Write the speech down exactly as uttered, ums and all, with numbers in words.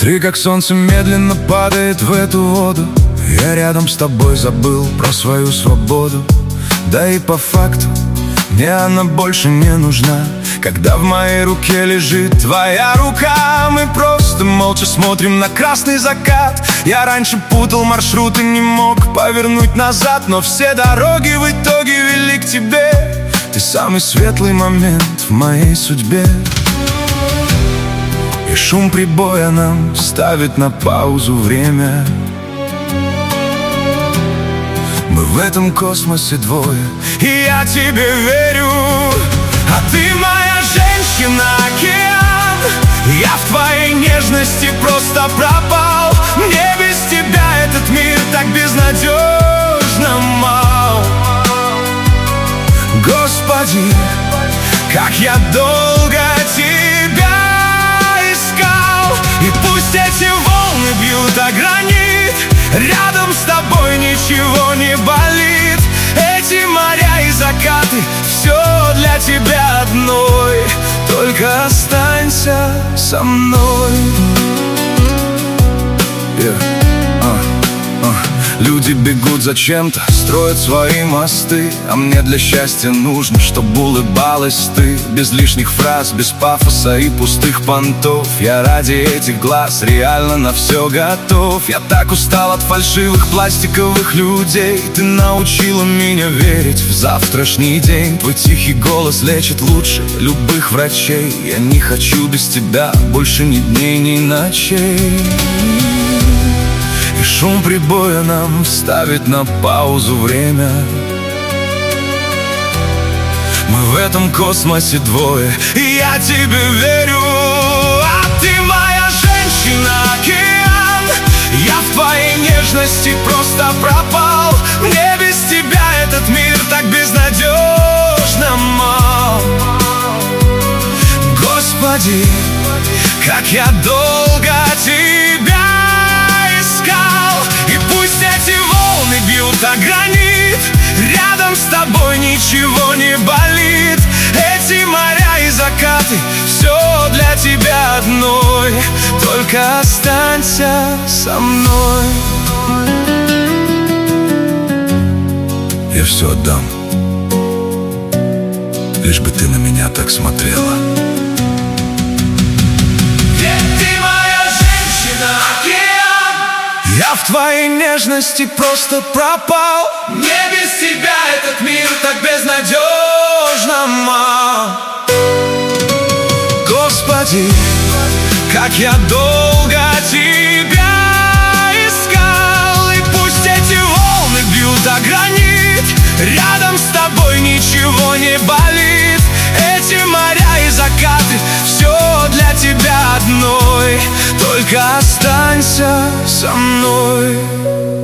Смотри, как солнце медленно падает в эту воду. Я рядом с тобой забыл про свою свободу. Да и по факту мне она больше не нужна. Когда в моей руке лежит твоя рука, мы просто молча смотрим на красный закат. Я раньше путал маршрут и не мог повернуть назад, но все дороги в итоге вели к тебе. Ты самый светлый момент в моей судьбе. И шум прибоя нам ставит на паузу время. Мы в этом космосе двое, и я тебе верю. А ты моя женщина-океан. Я в твоей нежности просто пропал. Мне без тебя этот мир так безнадежно мал. Господи, как я долго тебя искал. И пусть эти волны бьют о гранит, рядом с тобой ничего не болит. Эти моря и закаты, все для тебя одной. Только останься со мной. yeah. uh, uh. Люди бегут за чем-то, строят свои мосты, а мне для счастья нужно, чтобы улыбалась ты. Без лишних фраз, без пафоса и пустых понтов. Я ради этих глаз реально на все готов. Я так устал от фальшивых пластиковых людей. Ты научила меня верить в завтрашний день. Твой тихий голос лечит лучше любых врачей. Я не хочу без тебя больше ни дней, ни ночей. И шум прибоя нам ставит на паузу время. Мы в этом космосе двое, и я тебе верю. А ты моя женщина-океан. Я в твоей нежности просто пропал. Мне без тебя этот мир так безнадежно мал. Господи, как я долго тебя искал. И пусть эти волны бьют о гранит, рядом с тобой ничего не болит. Эти моря и закаты, все для тебя одной. Только останься со мной. Я все отдам, лишь бы ты на меня так смотрела. Я в твоей нежности просто пропал. Мне без тебя этот мир так безнадежно мал. Господи, как я долго тебя искал. И пусть эти волны бьют о гранит, рядом с тобой ничего не болит. Эти моря и закаты, все для тебя одной. Только останься со мной.